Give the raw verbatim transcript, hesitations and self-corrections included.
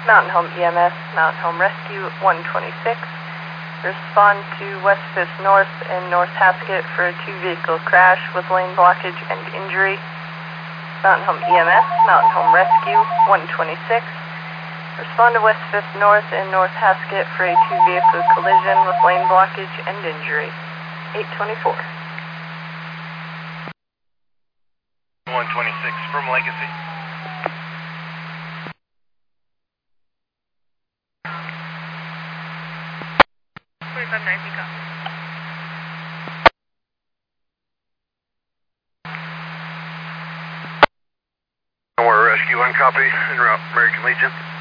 Mountain Home E M S, Mountain Home Rescue one twenty-six. Respond to West fifth North and North Haskett for a two-vehicle crash with lane blockage and injury. Mountain Home E M S, Mountain Home Rescue one twenty-six. Respond to West fifth North and North Haskett for a two-vehicle collision with lane blockage and injury. eight twenty-four. one twenty-six from Legacy. twenty-five ninety, copy. We're Rescue one, copy, en route, American Legion.